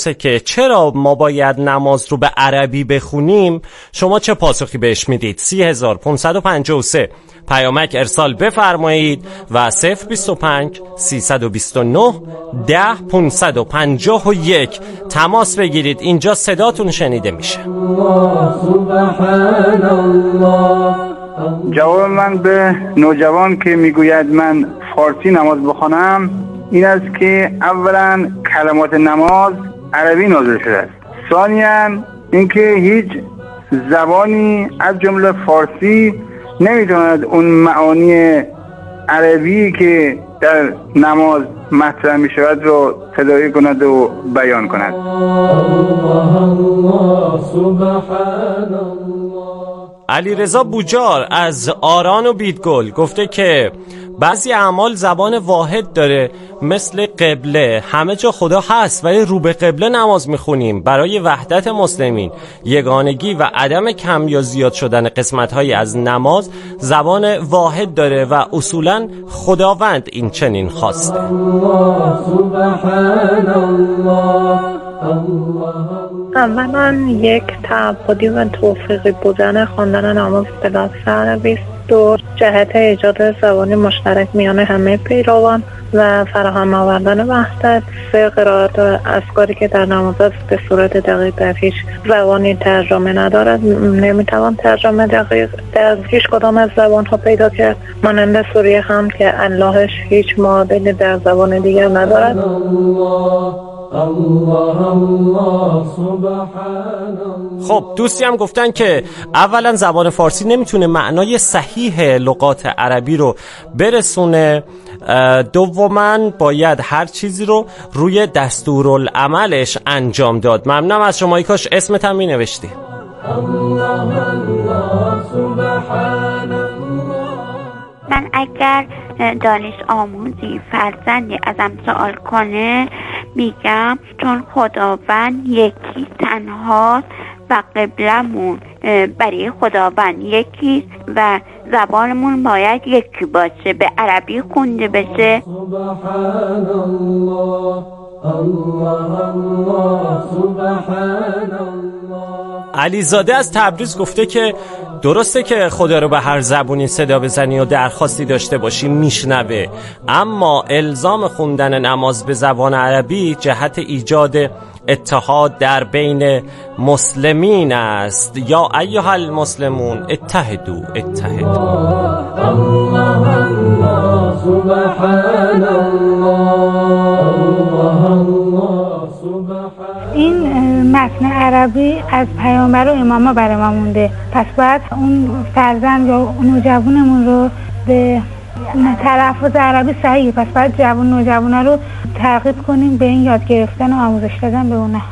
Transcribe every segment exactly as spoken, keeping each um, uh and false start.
میپرسه که چرا ما باید نماز رو به عربی بخونیم، شما چه پاسخی بهش میدید؟ سی هزار پانصد و پنجاه و سه پیامک ارسال بفرمایید و صفر بیست و پنج سیصد و بیست و نه ده پانصد و پنجاه و یک تماس بگیرید. اینجا صداتون شنیده میشه. جواب من به نوجوان که میگوید من فارسی نماز بخوانم این است که اولا کلمات نماز عربی نازل شده است، ثانیاً اینکه هیچ زبانی از جمله فارسی نمیتواند اون معانی عربی که در نماز مطرح می شود رو تداعی کند و بیان کند. علیرضا بوجار از آران و بیدگل گفته که بعضی اعمال زبان واحد داره، مثل قبله، همه جا خدا هست ولی رو به قبله نماز میخونیم. برای وحدت مسلمین، یگانگی و عدم کم یا زیاد شدن قسمت‌هایی از نماز زبان واحد داره و اصولاً خداوند این چنین خواسته. اولا یک تعبدی و توفیقی بودن خواندن نماز به لفظ عربی است. دو، جهت ایجاد زبانی مشترک میان همه پیروان و فراهم آوردن وحدت. سه، قرائت اذکاری که در نماز است به صورت دقیق در هیچ زبانی ترجمه ندارد، نمیتوان ترجمه دقیق در هیچ کدام از زبانها پیدا کرد، مانند سوره حمد که اللهش هیچ معادلی در زبان دیگر ندارد. الله الله سبحان الله. خب دوستی هم گفتن که اولا زبان فارسی نمیتونه معنای صحیح لغات عربی رو برسونه، دوما باید هر چیزی رو روی دستورالعملش انجام داد. ممنونم از شما. کاش اسمت هم می نوشتی. الله الله سبحان الله. من اگر دانش آموزی فرزندی ازم سوال کنه میگم چون خداوند یکی تنهاست و قبلمون برای خداوند یکی و زبانمون باید یکی باشه، به عربی خونده بشه. سبحان الله الله الله سبحان الله. علیزاده از تبریز گفته که درسته که خدا رو به هر زبونی صدا بزنی و درخواستی داشته باشی میشنوه، اما الزام خوندن نماز به زبان عربی جهت ایجاد اتحاد در بین مسلمین است. یا ایها المسلمون اتحدوا اتحدوا. الله الله سبحان الله الله سبحان. این متن عربی از پیامبر و اماما برای ما مونده، پس باید اون فرزند یا نوجوانمون رو به تلفظ عربی صحیح، پس باید جوان نوجوانا رو ترغیب کنیم به این یاد گرفتن و آموزش دادن به اونها.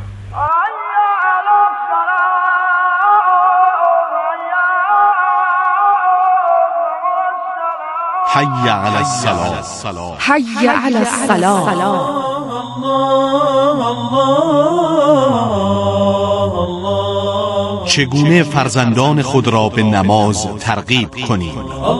حی علی الصلاة حی علی الصلاة. چگونه فرزندان خود را به نماز ترغیب کنیم؟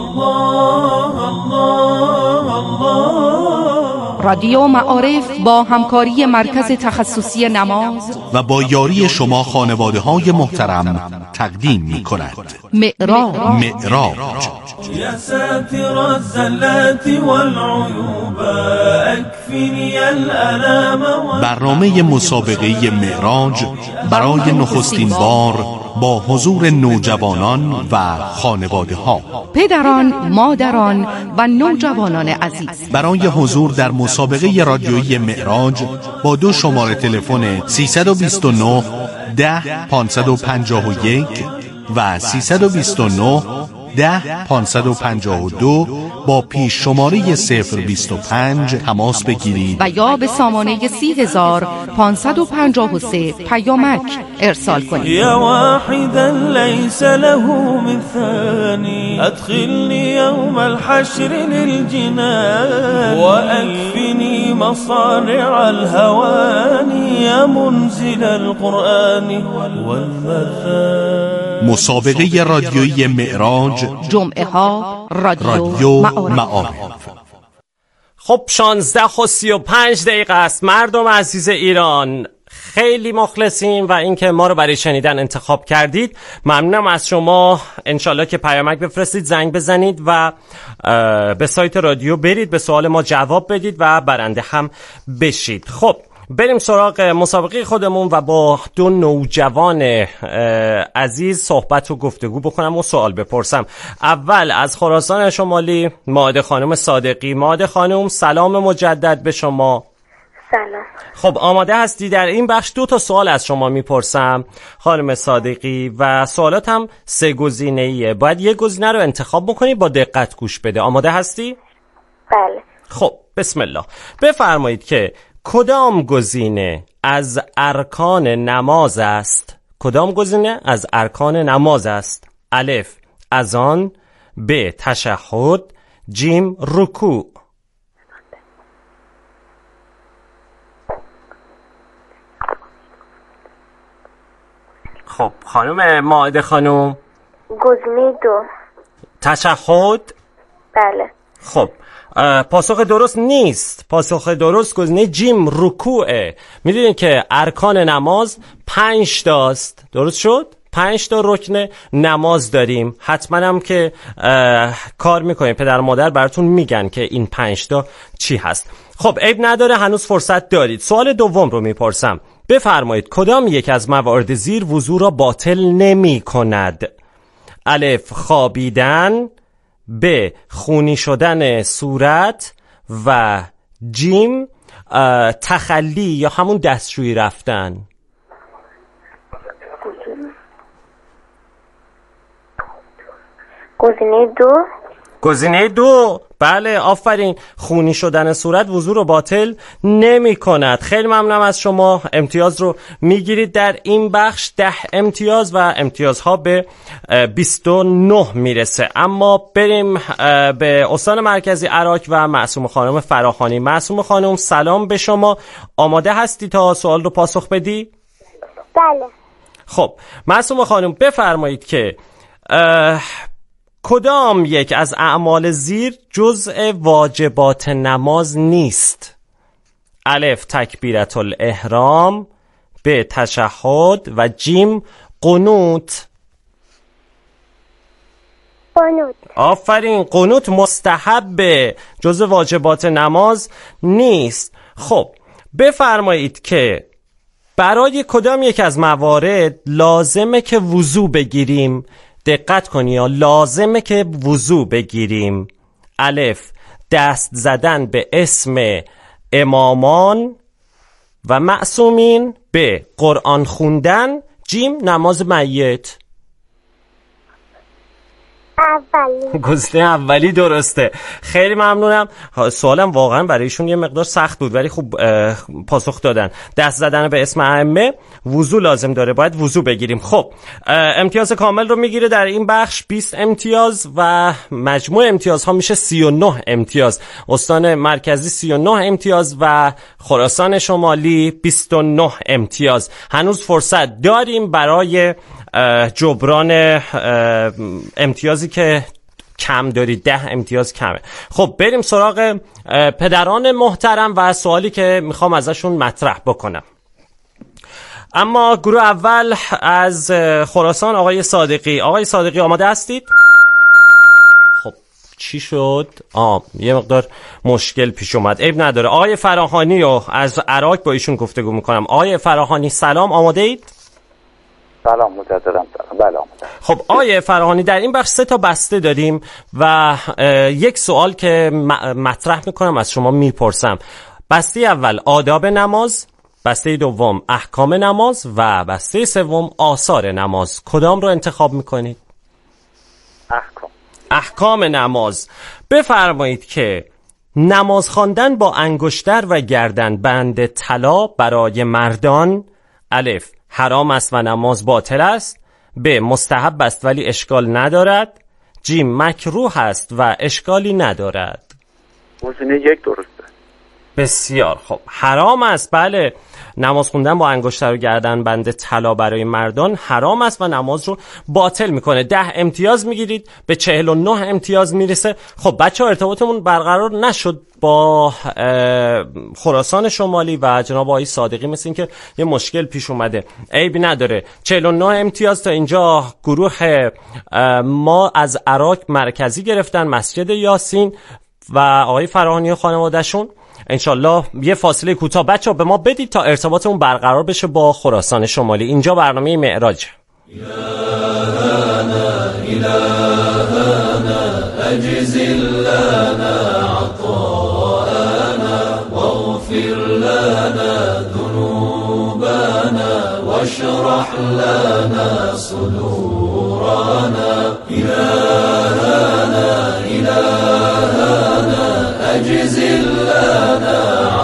رادیو معارف با همکاری مرکز تخصصی نماز و با یاری شما خانواده های محترم تقدیم می کند معراج. معراج یا ساتر الزلات والعیوب اکفنی الالام. برنامه مسابقه معراج برای نخستین بار با حضور نوجوانان و خانواده ها، پدران، مادران و نوجوانان عزیز. برای حضور در مسابقه رادیویی معراج با دو شماره تلفن سیصد و بیست و نه ده پانصد و پنجاه و یک و سیصد و بیست و نه ده پانصد و پنجاه و دو با پیش شماره صفر بیست و پنج تماس بگیرید و یا به سامانه سی هزار پانصد و پنجاه و سه پیامک ارسال کنید. یا واحدا لیس له مثانی ادخلنی یوم الحشر للجنان و اکفنی مصارع الهوانی یا منزل القرآن والمثان. مسابقه رادیویی معراج، جمعه ها رادیو, رادیو معارف. معارف. خب شانزده و سی و پنج دقیقه است. مردم عزیز ایران، خیلی مخلصیم و اینکه ما رو برای شنیدن انتخاب کردید. ممنونم از شما. انشالله که پیامک بفرستید، زنگ بزنید و به سایت رادیو برید، به سوال ما جواب بدید و برنده هم بشید. خب بریم سراغ مسابقه خودمون و با دو نوجوان عزیز صحبت و گفتگو بکنم و سوال بپرسم. اول از خراسان شمالی ماده خانم صادقی. ماده خانم سلام مجدد به شما. سلام. خب آماده هستی؟ در این بخش دو تا سوال از شما میپرسم خانم صادقی و سوالات هم سه گزینه‌ایه. باید یک گزینه رو انتخاب بکنی، با دقت گوش بده. آماده هستی؟ بله. خب بسم الله. بفرمایید که کدام گزینه از ارکان نماز است؟ کدام گزینه از ارکان نماز است؟ الف اذان، ب تشهد، جیم رکوع. خب خانم مائده خانم، گزینه دو تشهد. بله. خب پاسخ درست نیست. پاسخ درست گزینه جیم رکوعه. میدونید که ارکان نماز پنج تاست، درست شد؟ پنج تا رکن نماز داریم. حتما هم که کار میکنیم، پدر و مادر براتون میگن که این پنج تا چی هست. خب عیب نداره، هنوز فرصت دارید. سوال دوم رو میپرسم. بفرمایید کدام یک از موارد زیر وضو را باطل نمی کند؟ الف خوابیدن، ب خونی شدن صورت و جیم تخلی یا همون دستشویی رفتن. گزینه دو. گزینه دو، بله آفرین. خونی شدن صورت وضو رو باطل نمی کند. خیلی ممنونم از شما. امتیاز رو میگیرید در این بخش، ده امتیاز و امتیازها به بیست و نه میرسه. اما بریم به استان مرکزی عراق و معصومه خانم فراخانی. معصومه خانم سلام به شما. آماده هستی تا سوال رو پاسخ بدی؟ بله. خب معصومه خانم بفرمایید که کدام یک از اعمال زیر جزء واجبات نماز نیست؟ الف تکبیرة الاحرام، ب تشهد و جیم قنوت. قنوت. آفرین، قنوت مستحبه، جزء واجبات نماز نیست. خب بفرمایید که برای کدام یک از موارد لازمه که وضو بگیریم؟ دقت کنی یا لازمه که وضو بگیریم. الف دست زدن به اسم امامان و معصومین، ب قرآن خوندن، جیم نماز میت. اولی. گزینه اولی درسته. خیلی ممنونم. سوالم واقعا برایشون یه مقدار سخت بود ولی خوب پاسخ دادن. دست زدن به اسم ائمه وضو لازم داره، باید وضو بگیریم. خب امتیاز کامل رو میگیره در این بخش، بیست امتیاز و مجموع امتیازها میشه سی و نه امتیاز. استان مرکزی سی و نه امتیاز و خراسان شمالی بیست و نه امتیاز. هنوز فرصت داریم برای جبران امتیازی که کم دارید. ده امتیاز کمه. خب بریم سراغ پدران محترم و سوالی که میخوام ازشون مطرح بکنم. اما گروه اول از خراسان آقای صادقی. آقای صادقی آماده هستید؟ خب چی شد؟ آه یه مقدار مشکل پیش اومد. عیب نداره. آقای فراهانی رو از عراق با ایشون گفتگو میکنم. آقای فراهانی سلام، آماده اید؟ سلام مجدداً. بله آماده. خب آقای فراهانی در این بخش سه تا بسته داریم و یک سوال که مطرح میکنم از شما میپرسم. بسته اول آداب نماز، بسته دوم احکام نماز و بسته سوم آثار نماز. کدام رو انتخاب میکنید؟ احکام. احکام نماز. بفرمایید که نماز خواندن با انگشتر و گردن بند طلا برای مردان الف حرام است و نماز باطل است، ب مستحب است ولی اشکال ندارد، جیم مکروه است و اشکالی ندارد. گزینه یک درسته. بسیار خب. حرام است، بله، نماز خوندن با انگشتر و گردن بند طلا برای مردان حرام است و نماز رو باطل میکنه. ده امتیاز میگیرید، به چهل و نه امتیاز میرسه. خب بچه ها ارتباطمون برقرار نشد با خراسان شمالی و جناب آقای صادقی، مثل این که یه مشکل پیش اومده. عیبی نداره. چهل و نه امتیاز. تا اینجا گروه ما از عراق مرکزی گرفتن، مسجد یاسین و آقای فراهانی و خانوادهشون. انشالله یه فاصله کوتاه بچه‌ها به ما بدید تا ارتباطمون برقرار بشه با خراسان شمالی. اینجا برنامه معراج. إلهنا إلهنا أجزل لنا عطاءنا واغفر لنا ذنوبنا واشرح لنا صدورنا إلهنا إلهنا أجزل لنا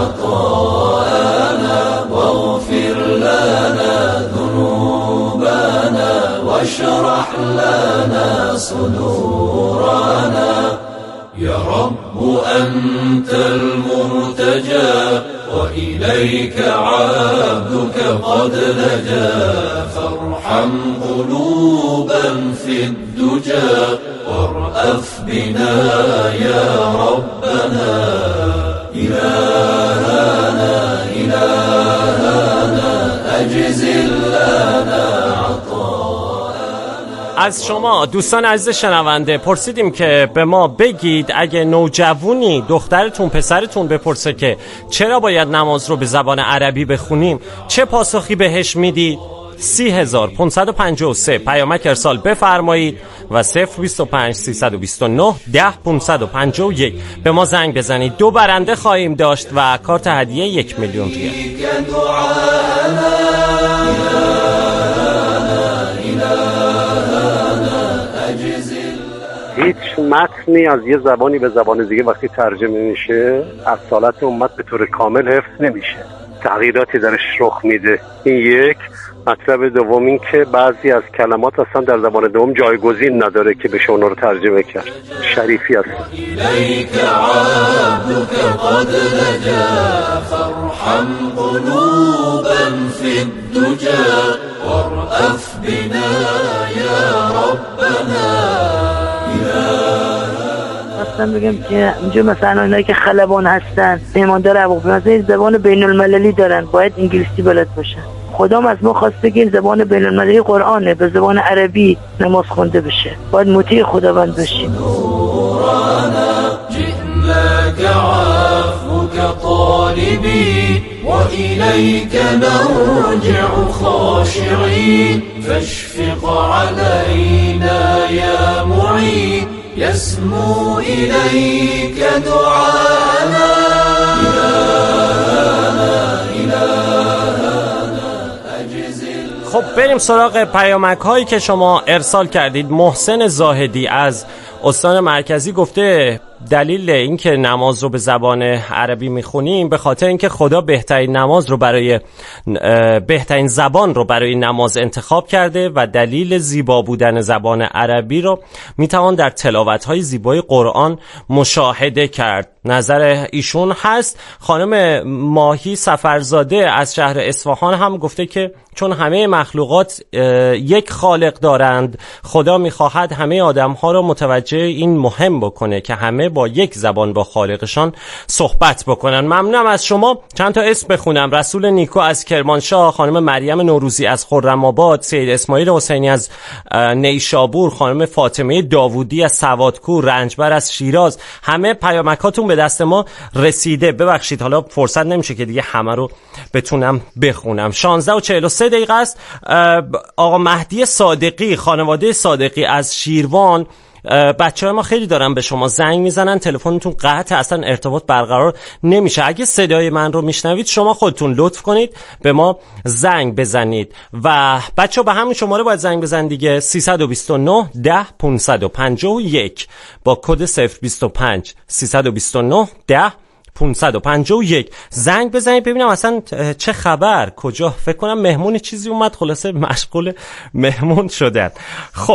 عطاءنا واغفر لنا ذنوبنا واشرح لنا صدورنا يا رب أنت المرتجى وإليك عبدك قد لجا فارحم قلوبا في الدجى وارأف بنا يا ربنا إلهنا إلهنا أجزل لنا از شما دوستان عزیز شنونده پرسیدیم که به ما بگید اگه نوجوانی دخترتون پسرتون بپرسه که چرا باید نماز رو به زبان عربی بخونیم، چه پاسخی بهش میدید؟ سی هزار پانصد و پنجاه و سه پیامک ارسال بفرمایید و صفر بیست و پنج سیصد و بیست و نه ده پانصد و پنجاه و یک به ما زنگ بزنید. دو برنده خواهیم داشت و کارت هدیه یک میلیون ریال. هیچ متنی از یه زبانی به زبان دیگه وقتی ترجمه میشه اصالت امت به طور کامل حفظ نمیشه، تغییراتی درش رخ میده. این یک. مطلب دوم این که بعضی از کلمات اصلا در زبان دوم جایگزین نداره که بشه اونا رو ترجمه کرد. شریفی هست. إليك عبدك قد لجا فارحم قلوبا في الدجى وارأف بنا يا ربنا. خواستم بگم که اینجا مثلا اینایی که خلبان هستن میماندار عواقب مثلا زبان بین المللی دارن، باید انگلیسی بلد باشن. خدام از ما خواسته که این زبان بین المللی قرآنه، به زبان عربی نماز خونده بشه. باید مطیع خداوند باشیم. جئناك عفوك طالبين وإليك نرجع خاشعين فاشفق علينا يا معين يسمو إليك دعانا إلهنا إلهنا أجزل. خب بریم سراغ پیامک هایی که شما ارسال کردید. محسن زاهدی از استان مرکزی گفته دلیل این که نماز رو به زبان عربی میخونیم به خاطر اینکه خدا بهترین نماز رو برای بهترین زبان رو برای نماز انتخاب کرده و دلیل زیبا بودن زبان عربی رو میتوان در تلاوت‌های زیبای قرآن مشاهده کرد. نظر ایشون هست. خانم ماهی سفرزاده از شهر اصفهان هم گفته که چون همه مخلوقات یک خالق دارند، خدا میخواهد همه آدم‌ها رو متوجه این مهم بکنه که همه با یک زبان با خالقشان صحبت بکنن. ممنونم از شما. چند تا اسم بخونم. رسول نیکو از کرمانشاه، خانم مریم نوروزی از خرم‌آباد، سید اسماعیل حسینی از نیشابور، خانم فاطمه داوودی از سوادکوه، رنجبر از شیراز. همه پیامکاتون به دست ما رسیده. ببخشید حالا فرصت نمیشه که دیگه همه رو بتونم بخونم. شانزده و چهل و سه دقیقه است. آقا مهدی صادقی، خانواده صادقی از شیروان، بچه های ما خیلی دارن به شما زنگ میزنن، تلفنتون قطع، اصلا ارتباط برقرار نمیشه. اگه صدای من رو میشنوید شما خودتون لطف کنید به ما زنگ بزنید و بچه ها به همین شماره باید زنگ بزن دیگه. سیصد و بیست و نه ده پانصد و پنجاه و یک با کد صفر بیست و پنج سیصد و بیست و نه ده پانصد و پنجاه و یک زنگ بزنید ببینم اصلا چه خبر، کجا، فکر کنم مهمون چیزی اومد، خلاصه مشغول مهمون شدن. خب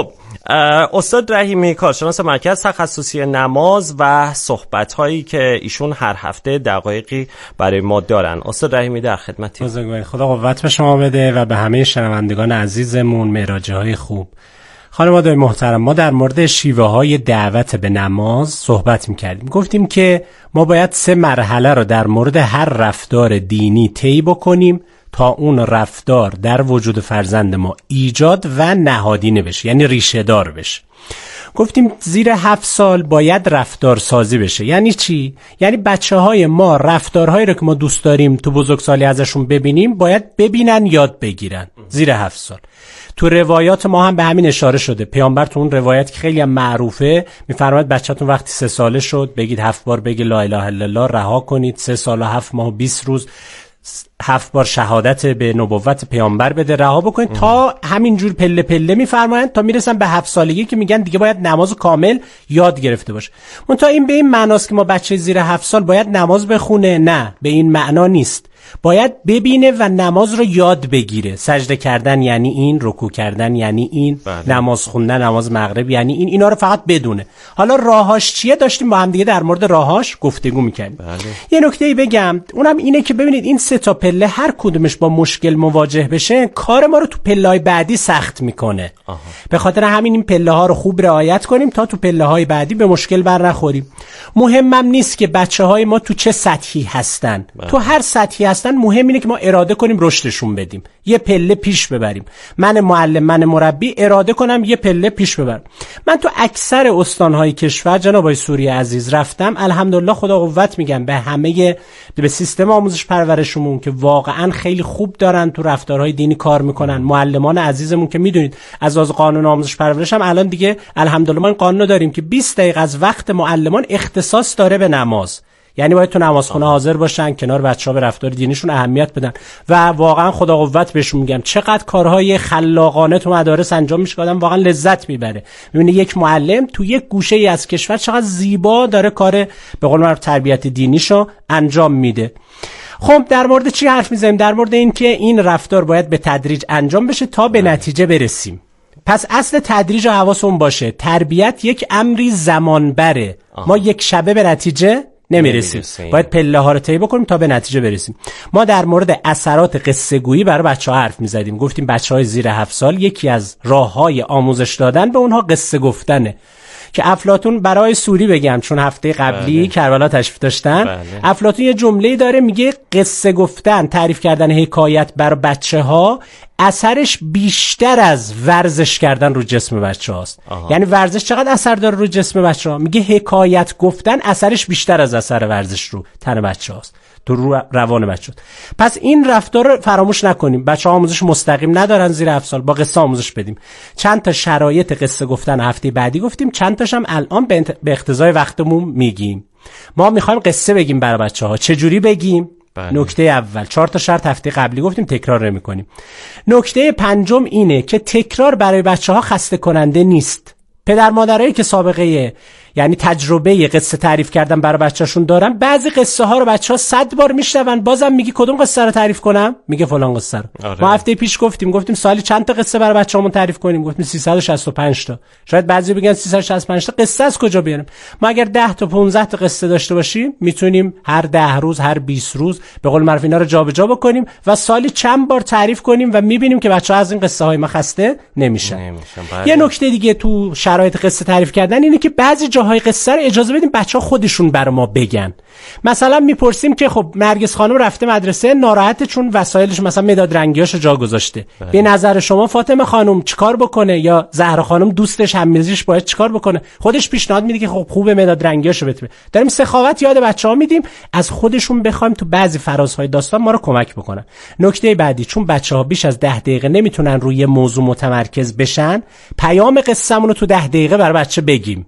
استاد رحیمی کارشناس مرکز تخصصی نماز و صحبت‌هایی که ایشون هر هفته دقایقی برای ما دارن. استاد رحیمی در خدمتی. بزرگواری، خدا قوت به شما بده و به همه شنوندگان عزیزمون معراج‌های خوب. خانواده‌های محترم، ما در مورد شیوه های دعوت به نماز صحبت می‌کردیم. گفتیم که ما باید سه مرحله رو در مورد هر رفتار دینی طی بکنیم تا اون رفتار در وجود فرزند ما ایجاد و نهادینه بشه، یعنی ریشه دار بشه. گفتیم زیر هفت سال باید رفتار سازی بشه. یعنی چی؟ یعنی بچه های ما رفتارهایی رو که ما دوست داریم تو بزرگسالی ازشون ببینیم باید ببینن، یاد بگیرن زیر هفت سال. تو روایات ما هم به همین اشاره شده. پیامبر تو اون روایت که خیلی هم معروفه میفرماید بچه‌تون وقتی سه ساله شد بگید هفت بار بگید لا اله الا الله، رها کنید، سه سال و هفت ماه و بیست روز هفت بار شهادت به نبوت پیامبر بده، رها بکنید ام. تا همینجور پله پله میفرمایند تا میرسن به هفت سالگی که میگن دیگه باید نماز کامل یاد گرفته باشه. منتها این به این معناست که ما بچه زیر هفت سال باید نماز بخونه؟ نه، به این معنا نیست. باید ببینه و نماز رو یاد بگیره. سجده کردن یعنی این، رکوع کردن یعنی این، بله. نماز خوندن، نماز مغرب یعنی این. اینا رو فقط بدونه. حالا راهاش چیه؟ داشتیم با هم دیگه در مورد راهاش گفتگو می‌کردیم. بله. یه نکته‌ای بگم، اونم اینه که ببینید این سه تا پله هر کدومش با مشکل مواجه بشه کار ما رو تو پله‌های بعدی سخت میکنه. آها. به خاطر همین این پله‌ها رو خوب رعایت کنیم تا تو پله‌های بعدی به مشکل بر نخوریم. مهمم نیست که بچه‌های ما تو چه سطحی هستن. بله. تو هر سطحی هستن مهم اینه که ما اراده کنیم رشدشون بدیم، یه پله پیش ببریم. من معلم، من مربی اراده کنم یه پله پیش ببرم. من تو اکثر استان‌های کشور جناب آقای سوری عزیز رفتم، الحمدلله خدا قوت میگم به همه، به سیستم آموزش پرورشمون که واقعا خیلی خوب دارن تو رفتارهای دینی کار میکنن. معلمان عزیزمون که میدونید از از قانون آموزش پرورش هم الان دیگه الحمدلله ما این قانون داریم که بیست دقیقه از وقت معلمان اختصاص داره به نماز. یعنی باید تو نمازخونه حاضر باشن، کنار بچه‌ها به رفتار دینیشون اهمیت بدن و واقعا خدا قوت بهشون میگم. چقدر کارهای خلاقانه تو مدارس انجام میشه که آدم واقعا لذت میبره. میبینه یک معلم تو یک گوشه‌ای از کشور چقدر زیبا داره کار به قول معروف تربیت دینیشو انجام میده. خب در مورد چی حرف میزنیم؟ در مورد این که این رفتار باید به تدریج انجام بشه تا به نتیجه برسیم. پس اصل تدریج حواسمون باشه، تربیت یک امری زمان بره. ما یک شبه به نتیجه نمیرسیم. باید پله ها رو طی بکنیم تا به نتیجه برسیم. ما در مورد اثرات قصه گویی برای بچه‌ها حرف می‌زدیم. گفتیم بچه‌های زیر هفت سال یکی از راه‌های آموزش دادن به اونها قصه گفتنه. که افلاطون برای سوری بگم چون هفته قبلی بله. کربلا تشریف داشتن. بله. افلاطون یه جمله‌ای داره میگه قصه گفتن، تعریف کردن حکایت بر بچه‌ها اثرش بیشتر از ورزش کردن رو جسم بچه هاست. آها. یعنی ورزش چقدر اثر داره رو جسم بچه ها؟ میگه حکایت گفتن اثرش بیشتر از اثر ورزش رو تن بچه هاست، تو رو روان بچه هاست. پس این رفتار رو فراموش نکنیم. بچه ها آموزش مستقیم ندارن زیر هفت سال، با قصه آموزش بدیم. چند تا شرایط قصه گفتن هفته بعدی گفتیم، چند تاش هم الان به, انت... به اقتضای وقتمون میگیم. ما میخوایم قصه بگیم برای بچه ها. چجوری بگیم؟ بله. نکته اول، چهار تا شرط هفته قبلی گفتیم تکرار نمی‌کنیم. نکته پنجم اینه که تکرار برای بچه‌ها خسته کننده نیست. پدر مادرایی که سابقه یعنی تجربه قصه تعریف کردن برای بچه‌شون دارن، بعضی قصه ها رو بچه‌ها صد بار میشنون، بازم میگی کدوم قصه رو تعریف کنم؟ میگه فلان قصه رو. آره. ما هفته پیش گفتیم گفتیم سالی چند تا قصه برای بچه‌هامون تعریف کنیم؟ گفتیم سیصد و شصت و پنج تا. شاید بعضی بگن سیصد و شصت و پنج تا قصه از کجا بیاریم؟ ما اگر ده تا پانزده تا قصه داشته باشیم میتونیم هر ده روز، هر بیست روز به قول معروف اینا رو جابجا بکنیم و سالی چند بار تعریف کنیم و میبینیم که بچه‌ها از این قصه های ما خسته نمیشن. نمیشن. یه نکته دیگه تو شرایط قصه تعریف کردن اینه که بعضی جاهای قصه رو اجازه بدیم بچه‌ها خودشون برای ما بگن. مثلا میپرسیم که خب نرگس خانم رفته مدرسه ناراحته چون وسایلش مثلا مداد رنگیاشو جا گذاشته. بله. به نظر شما فاطمه خانم چیکار بکنه؟ یا زهرا خانم دوستش هم‌مزیش باید چیکار بکنه؟ خودش پیشنهاد میده که خب خوبه مداد رنگیاشو بده. داریم سخاوت یاد بچه‌ها میدیم، از خودشون بخوایم تو بعضی فرازهای داستان ما رو کمک بکنن. نکته بعدی، چون بچه‌ها بیش از ده دقیقه نمیتونن روی موضوع متمرکز بشن، پیام قصه‌مون رو تو ده دقیقه برای بچه بگیم.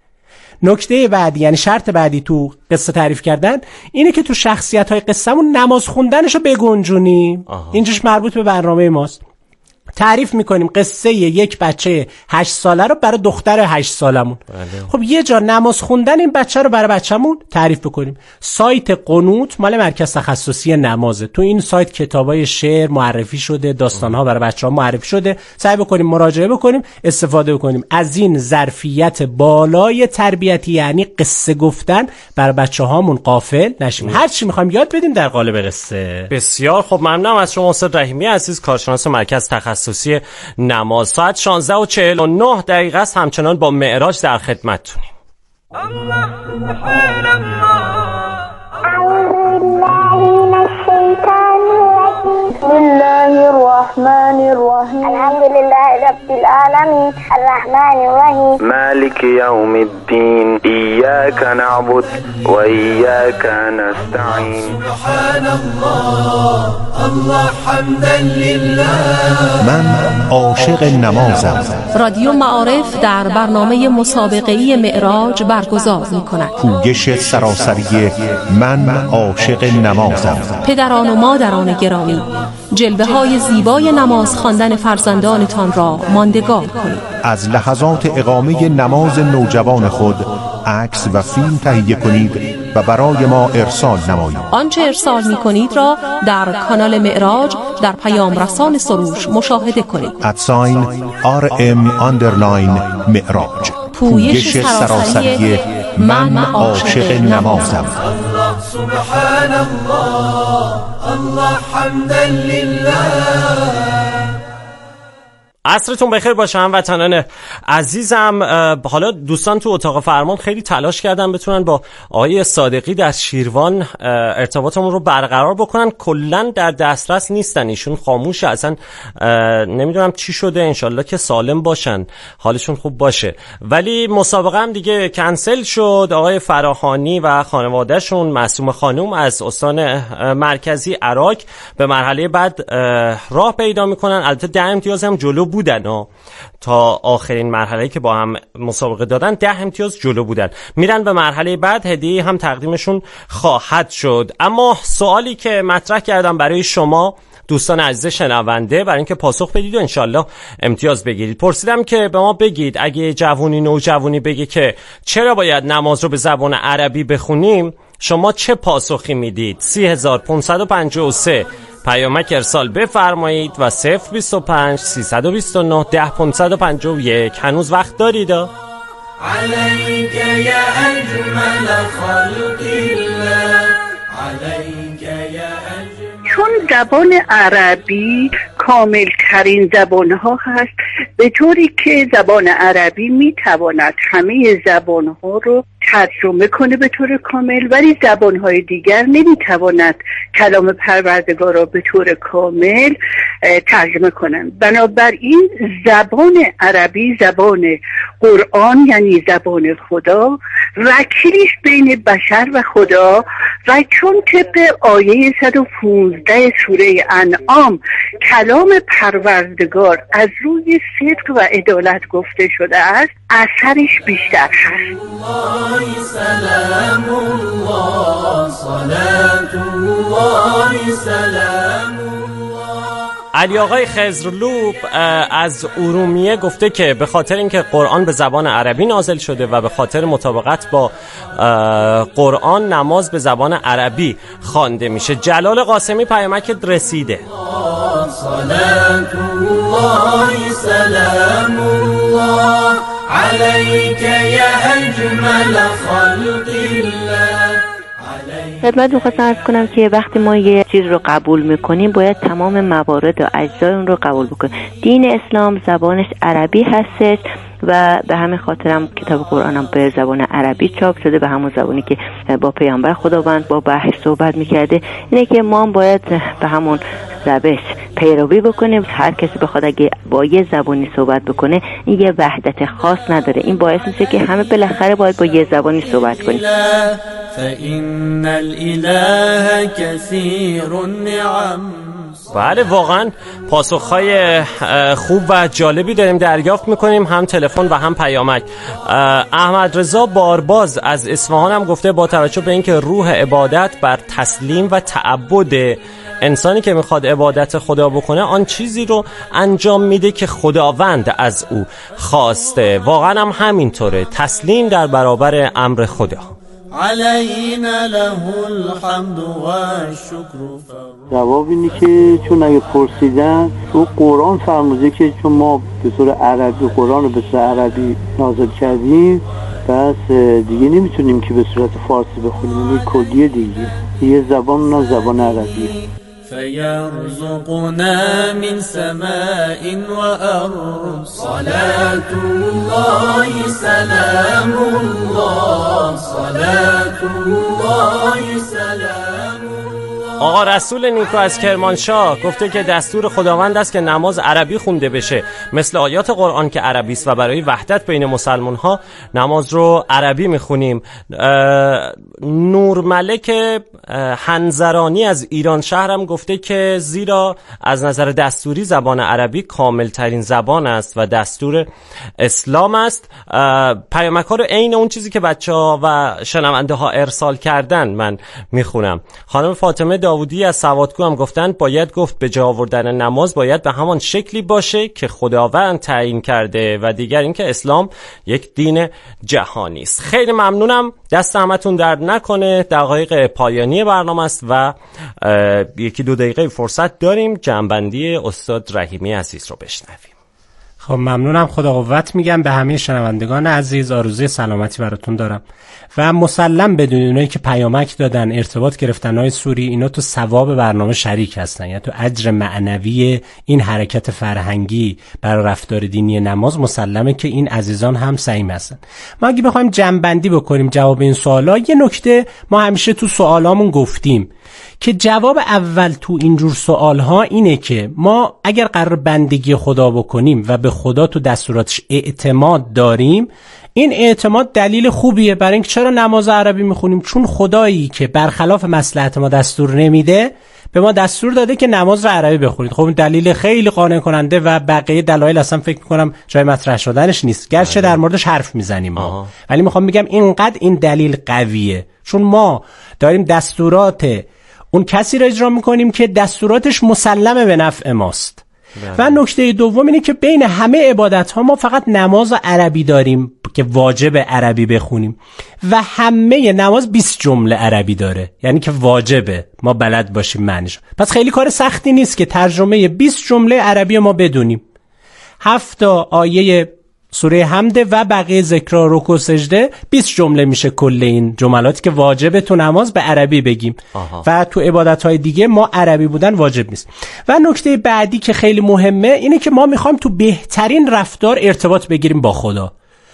نکته بعدی یعنی شرط بعدی تو قصه تعریف کردن اینه که تو شخصیت‌های قصه‌مون نماز خوندنشو بگنجونیم. اینجاش مربوط به برنامه ماست. تعریف میکنیم قصه یک بچه هشت ساله رو برای دختر هشت سالمون. بله. خب یه جا نماز خوندن این بچه رو برای بچه‌مون تعریف بکنیم. سایت قنوت مال مرکز تخصصی نمازه. تو این سایت کتابای شعر معرفی شده، داستان‌ها برای بچه‌ها معرفی شده. سعی بکنیم مراجعه بکنیم، استفاده بکنیم از این ظرفیت بالای تربیتی، یعنی قصه گفتن برای بچه‌هامون غافل نشیم. هر چی می‌خوایم یاد بدیم در قالب قصه. بسیار خب، ممنونم از شما استاد رحیمی عزیز، کارشناس مرکز تخصصی نماز. ساعت شانزده و چهل و نه دقیقه است. همچنان با معراج در خدمتتونیم. الله سبحان الله. اعوذ بالله من الشیطان الرجیم. بسم الله الرحمن الرحیم. الحمد لله رب العالمین الرحمن الرحیم مالک یوم الدین ایاک نعبد و ایاک نستعین. سبحان الله الله حمدا لله. من عاشق نمازم. رادیو معارف در برنامه مسابقه‌ای معراج برگزار می‌کند. پویش سراسری من عاشق نمازم. پدران و مادران گرامی، جلوه های زیبای نماز خواندن فرزندانتان را ماندگار کنید. از لحظات اقامه نماز نوجوان خود عکس و فیلم تهیه کنید و برای ما ارسال نمایید. آنچه ارسال می کنید را در کانال معراج در پیام رسان سروش مشاهده کنید. ادساین آر ام آندرلاین معراج. پویش سراسری من عاشق نمازم. الله سبحان الله الله حمدا لله. عصرتون بخیر باشه هموطنان عزیزم. حالا دوستان تو اتاق فرمان خیلی تلاش کردن بتونن با آقای صادقی در شیروان ارتباطمون رو برقرار بکنن، کلن در دسترس نیستن، ایشون خاموشه، اصلا نمیدونم چی شده. انشالله که سالم باشن، حالشون خوب باشه. ولی مسابقه هم دیگه کنسل شد. آقای فراهانی و خانوادهشون، معصومه خانم از استان مرکزی عراق، به مرحله بعد راه پیدا میکنن. البته ده امتیاز هم جلو بودن ها. تا آخرین مرحله که با هم مسابقه دادن ده امتیاز جلو بودن، میرن به مرحله بعد. هدیه هم تقدیمشون خواهد شد. اما سوالی که مطرح کردم برای شما دوستان عزیز شنونده، برای اینکه پاسخ بدید و انشالله امتیاز بگیرید، پرسیدم که به ما بگید اگه جوونی نوجوانی بگه که چرا باید نماز رو به زبان عربی بخونیم، شما چه پاسخی میدید؟ سی هزار پانصد و پنجاه و سه پیامک ارسال بفرمایید و صفر بیست و پنج سیصد و بیست و نه ده پانصد و پنجاه و یک. هنوز وقت دارید. علیک یا اجمل خلق الله علیک یا اجمل. چون زبان عربی کامل ترین زبان ها هست، به طوری که زبان عربی می تواند همه زبان ها رو ترجمه کنه به طور کامل، ولی زبان های دیگر نمی تواند کلام پروردگار را به طور کامل ترجمه کنند. بنابراین زبان عربی زبان قرآن، یعنی زبان خدا، وکیلی بین بشر و خدا. و چون طبق آیه صد و پانزده سوره انعام کلام پروردگار از روی صدق و عدالت گفته شده است، اثرش بیشتر هست. سلام الله صلات الله سلام الله. علی آقای خضرلوب از ارومیه گفته که به خاطر اینکه قرآن به زبان عربی نازل شده و به خاطر مطابقت با قرآن نماز به زبان عربی خوانده میشه. جلال قاسمی پیامکت رسیده. صلات الله سلام الله علیک یا اجمل خلق الله. خدمت می‌خواستم عرض کنم که وقتی ما یه چیز رو قبول میکنیم باید تمام موارد و اجزای اون رو قبول بکنیم. دین اسلام زبانش عربی هستش و به همین خاطرم کتاب قرآن هم به زبان عربی چاپ شده، به همون زبانی که با پیامبر خداوند با وحی صحبت میکرده. اینه که ما هم باید به همون روش پیروی بکنیم. هر کسی بخواد اگه با یه زبانی صحبت بکنه این یه وحدت خاص نداره. این باعث میشه که همه بالاخره باید با یه زبانی صحبت کنیم. فإن الإله كثير النعم. بله واقعا پاسخهای خوب و جالبی داریم دریافت میکنیم، هم تلفن و هم پیامک. احمد رضا بارباز از اصفهان هم گفته با توجه به اینکه روح عبادت بر تسلیم و تعبد انسانی که میخواد عبادت خدا بکنه آن چیزی رو انجام میده که خداوند از او خواسته. واقعا هم همینطوره، تسلیم در برابر امر خدا. علینا له الحمد و الشکر. جواب اینه که چون اگه پرسیدن تو قرآن فرموده که چون ما به صورت عربی قرآن رو به صورت عربی نازل کردیم پس دیگه نمیتونیم که به صورت فارسی بخونیم، این کلیه دیگه یه زبان اونم زبان عربیه. فيرزقنا من سماء وأرض صلاة الله سلام الله صلاة الله سلام. آقا رسول نیکو از کرمانشاه گفته که دستور خداوند است که نماز عربی خونده بشه مثل آیات قرآن که عربی است و برای وحدت بین مسلمان ها نماز رو عربی میخونیم. نور ملک حنظرانی از ایران شهرم گفته که زیرا از نظر دستوری زبان عربی کامل ترین زبان است و دستور اسلام است. پیامک ها رو عین اون چیزی که بچه ها و شنونده ها ارسال کردن من میخونم. خانم فاطمه داودی از سوادکو هم گفتن باید گفت به جا آوردن نماز باید به همان شکلی باشه که خداوند تعیین کرده و دیگر اینکه اسلام یک دین جهانی است. خیلی ممنونم، دست همتون درد نکنه. دقایق پایانی برنامه است و یکی دو دقیقه فرصت داریم جنبندی استاد رحیمی عزیز رو بشنویم. خب ممنونم، خدا قوت میگم به همه شنوندگان عزیز، آرزوی سلامتی براتون دارم و مسلم بدونید اونایی که پیامک دادن ارتباط گرفتن های سوری اینا تو ثواب برنامه شریک هستن، یعنی تو اجر معنوی این حرکت فرهنگی برای رفتار دینی نماز مسلمه که این عزیزان هم سعیم هستن. ما اگه بخوایم جمع بندی بکنیم جواب این سوالا، یه نکته ما همیشه تو سوالامون گفتیم که جواب اول تو اینجور سوالها اینه که ما اگر قرار بندگی خدا بکنیم و به خدا تو دستوراتش اعتماد داریم، این اعتماد دلیل خوبیه برای اینکه چرا نماز عربی میخونیم، چون خدایی که برخلاف مصلحت ما دستور نمیده به ما دستور داده که نماز رو عربی بخونید. خب این دلیل خیلی قانع کننده و بقیه دلایل اصلا فکر میکنم جای مطرح شدنش نیست، گرچه در موردش حرف میزنیم ما، ولی میخوام بگم اینقدر این دلیل قویه چون ما داریم دستورات اون کسی را اجرا میکنیم که دستوراتش مسلمه به نفع ماست. و نکته دوم اینه که بین همه عبادت ها ما فقط نماز عربی داریم که واجب عربی بخونیم و همه نماز بیست جمله عربی داره، یعنی که واجبه ما بلد باشیم معنیش. پس خیلی کار سختی نیست که ترجمه بیست جمله عربی ما بدونیم. هفت تا آیه سوره حمد و بقیه ذکر و رکوع و سجده بیست جمله میشه کل این جملاتی که واجبه تو نماز به عربی بگیم. آها. و تو عبادت‌های دیگه ما عربی بودن واجب نیست. و نکته بعدی که خیلی مهمه اینه که ما میخوایم تو بهترین رفتار ارتباط بگیریم با خدا.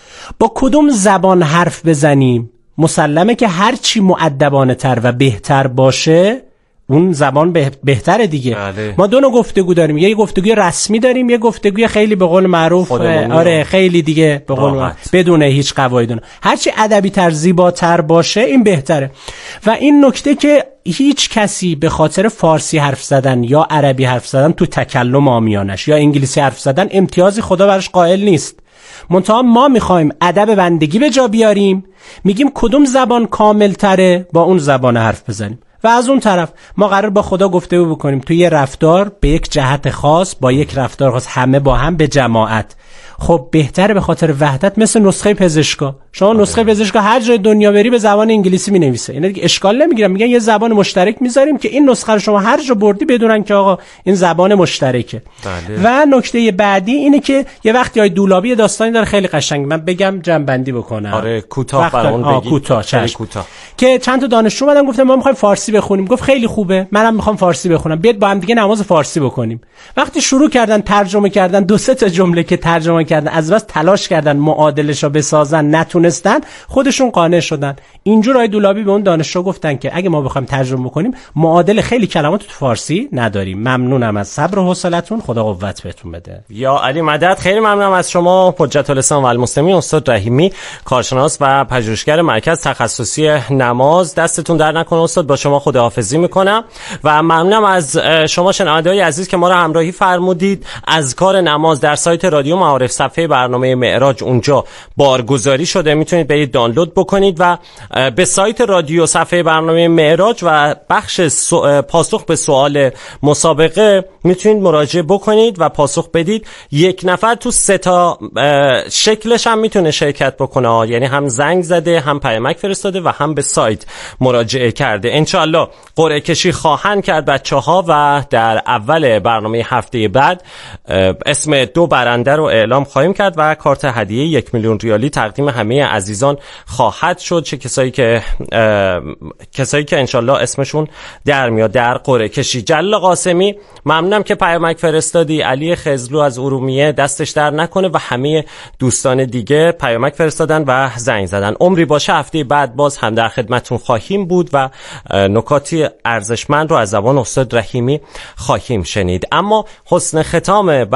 با کدوم زبان حرف بزنیم؟ مسلمه که هر چی مؤدبانه تر و بهتر باشه اون زبان به بهتره دیگه. بله. ما دو نوع گفتگو داریم، یه گفتگوی رسمی داریم، یه گفتگوی خیلی به قول معروف آره خیلی دیگه به قول بدون هیچ قواعد. هر چی ادبی تر زیباتر باشه این بهتره. و این نکته که هیچ کسی به خاطر فارسی حرف زدن یا عربی حرف زدن تو تکلم عامیانش یا انگلیسی حرف زدن امتیازی خدا براش قائل نیست. منتها ما میخوایم ادب بندگی به جا بیاریم، میگیم کدوم زبان کامل تره با اون زبان حرف بزنیم. و از اون طرف ما قرار با خدا گفتگو بکنیم توی یه رفتار به یک جهت خاص با یک رفتار خاص همه با هم به جماعت. خب بهتره به خاطر وحدت مثل نسخه پزشکا. شما نسخه پزشکا هر جای دنیا بری به زبان انگلیسی مینویسه، اینا دیگه اشکال نمیگیرن، میگن یه زبان مشترک میذاریم که این نسخه رو شما هر جا بردی بدونن که آقا این زبان مشترکه. بله. و نکته بعدی اینه که یه وقتی های دولابی داستانی داره خیلی قشنگ، من بگم جمع بندی بکنم. آره کوتاه برامون بگی. کوتاه کوتاه. که چند تا دانشجو اومدن گفتن ما میخوایم فارسی بخونیم. گفت خیلی خوبه، منم میخوام فارسی بخونم، بیاد با هم دیگه نماز فارسی بکنیم. وقتی شروع کردن ترجمه کردن دو سه تا جمله که ترجمه کردن از بس تلاش کردن معادلشو بسازن نتونستن، خودشون قانع شدن. اینجور آقای دولابی به اون دانشجو گفتن که اگه ما بخوایم ترجمه بکنیم معادل خیلی کلمات تو فارسی نداریم. ممنونم از صبر و حوصلتون، خدا قوت بهتون بده. یا علی مدد. خیلی ممنونم از شما حجت الاسلام و المسلمین استاد رحیمی، کارشناس و پژوهشگر مرکز تخصصی نماز. دستتون در نکنه استاد، با شما خداحافظی میکنم و ممنونم از شما شنونده‌های عزیز که ما رو همراهی فرمودید. اذکار نماز در سایت رادیو معارف صفحه برنامه معراج اونجا بارگذاری شده، میتونید برید دانلود بکنید و به سایت رادیو صفحه برنامه معراج و بخش سو... پاسخ به سوال مسابقه میتونید مراجعه بکنید و پاسخ بدید. یک نفر تو سه تا شکلش هم میتونه شرکت بکنه، یعنی هم زنگ زده، هم پیامک فرستاده و هم به سایت مراجعه کرده. انشالله قرعه کشی خواهند کرد بچه‌ها و در اول برنامه هفته بعد اسم دو برنده رو اعلام خواهیم کرد و کارت هدیه یک میلیون ریالی تقدیم همه عزیزان خواهد شد، چه کسایی که کسایی که انشالله اسمشون در میاد در قرعه کشی. جلال قاسمی ممنونم که پیامک فرستادی. علی خزلو از ارومیه دستش در نکنه و همه دوستان دیگه پیامک فرستادن و زنگ زدن. عمری باشه هفته بعد باز هم در خدمتتون خواهیم بود و نکاتی ارزشمند رو از زبان استاد رحیمی خواهیم شنید. اما حسن ختام